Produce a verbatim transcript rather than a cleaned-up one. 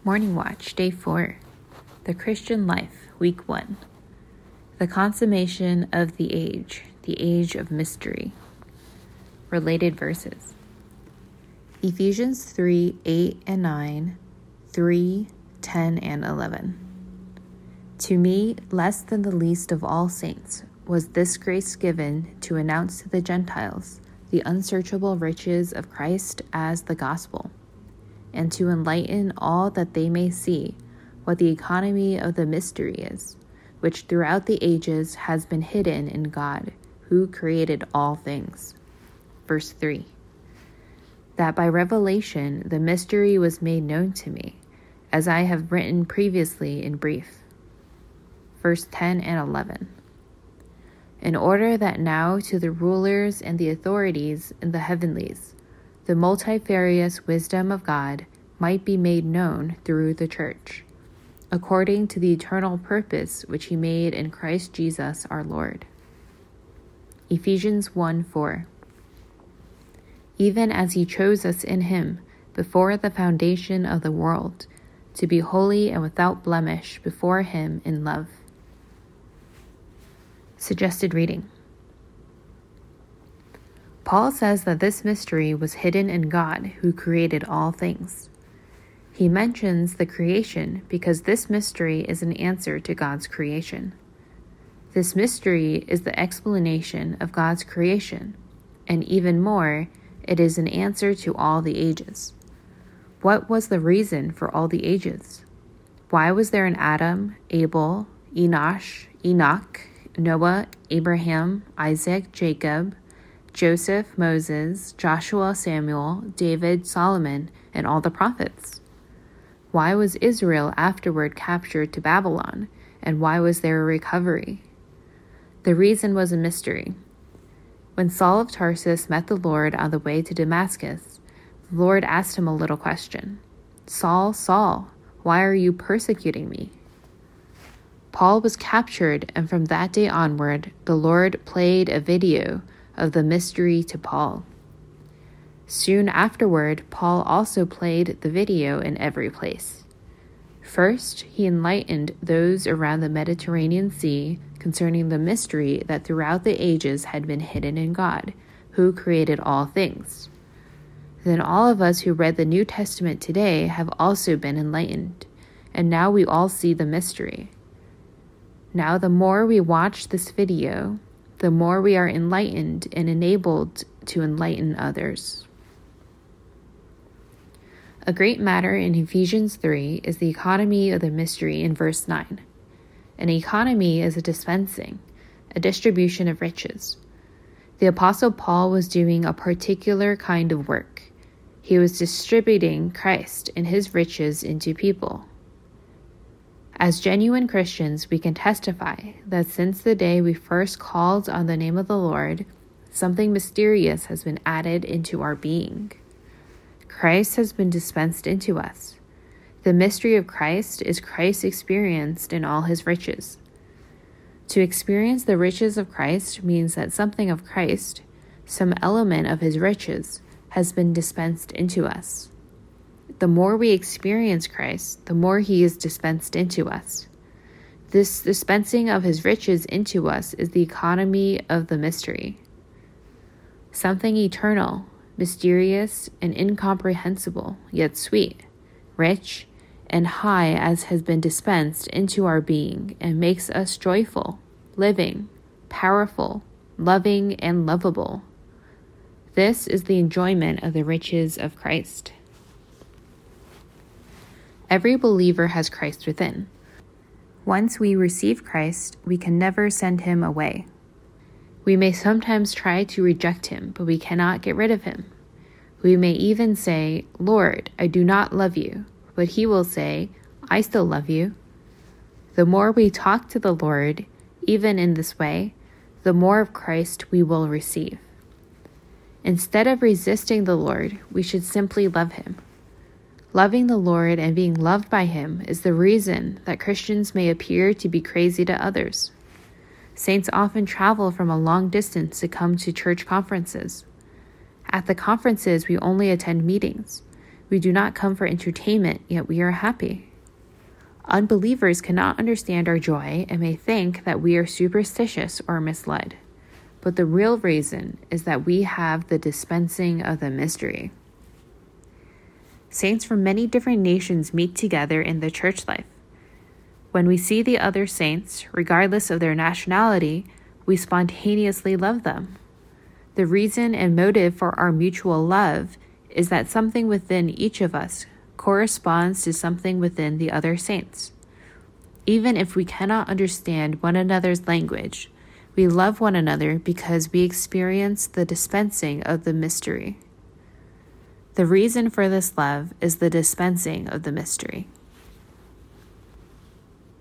Morning Watch, Day four. The Christian Life, Week one. The Consummation of the Age, the Age of Mystery. Related verses. Ephesians three, eight and nine, three, ten and eleven. To me, less than the least of all saints, was this grace given to announce to the Gentiles the unsearchable riches of Christ as the gospel, and to enlighten all that they may see what the economy of the mystery is, which throughout the ages has been hidden in God, who created all things. Verse three. That by revelation the mystery was made known to me, as I have written previously in brief. Verse ten and eleven. In order that now to the rulers and the authorities in the heavenlies, the multifarious wisdom of God might be made known through the church, according to the eternal purpose which he made in Christ Jesus our Lord. Ephesians one four. Even as he chose us in him before the foundation of the world, to be holy and without blemish before him in love. Suggested reading. Paul says that this mystery was hidden in God, who created all things. He mentions the creation because this mystery is an answer to God's creation. This mystery is the explanation of God's creation, and even more, it is an answer to all the ages. What was the reason for all the ages? Why was there an Adam, Abel, Enosh, Enoch, Noah, Abraham, Isaac, Jacob, Joseph, Moses, Joshua, Samuel, David, Solomon, and all the prophets? Why was Israel afterward captured to Babylon, and why was there a recovery? The reason was a mystery. When Saul of Tarsus met the Lord on the way to Damascus, the Lord asked him a little question. Saul, Saul, why are you persecuting me? Paul was captured, and from that day onward, the Lord played a video of the mystery to Paul. Soon afterward, Paul also played the video in every place. First, he enlightened those around the Mediterranean Sea concerning the mystery that throughout the ages had been hidden in God, who created all things. Then all of us who read the New Testament today have also been enlightened, and now we all see the mystery. Now the more we watch this video, the more we are enlightened and enabled to enlighten others. A great matter in Ephesians three is the economy of the mystery in verse nine. An economy is a dispensing, a distribution of riches. The Apostle Paul was doing a particular kind of work. He was distributing Christ and his riches into people. As genuine Christians, we can testify that since the day we first called on the name of the Lord, something mysterious has been added into our being. Christ has been dispensed into us. The mystery of Christ is Christ experienced in all his riches. To experience the riches of Christ means that something of Christ, some element of his riches, has been dispensed into us. The more we experience Christ, the more he is dispensed into us. This dispensing of his riches into us is the economy of the mystery. Something eternal, mysterious, and incomprehensible, yet sweet, rich, and high as has been dispensed into our being and makes us joyful, living, powerful, loving, and lovable. This is the enjoyment of the riches of Christ. Every believer has Christ within. Once we receive Christ, we can never send him away. We may sometimes try to reject him, but we cannot get rid of him. We may even say, Lord, I do not love you, but he will say, I still love you. The more we talk to the Lord, even in this way, the more of Christ we will receive. Instead of resisting the Lord, we should simply love him. Loving the Lord and being loved by him is the reason that Christians may appear to be crazy to others. Saints often travel from a long distance to come to church conferences. At the conferences, we only attend meetings. We do not come for entertainment, yet we are happy. Unbelievers cannot understand our joy and may think that we are superstitious or misled. But the real reason is that we have the dispensing of the mystery. Saints from many different nations meet together in the church life. When we see the other saints, regardless of their nationality, we spontaneously love them. The reason and motive for our mutual love is that something within each of us corresponds to something within the other saints. Even if we cannot understand one another's language, we love one another because we experience the dispensing of the mystery. The reason for this love is the dispensing of the mystery.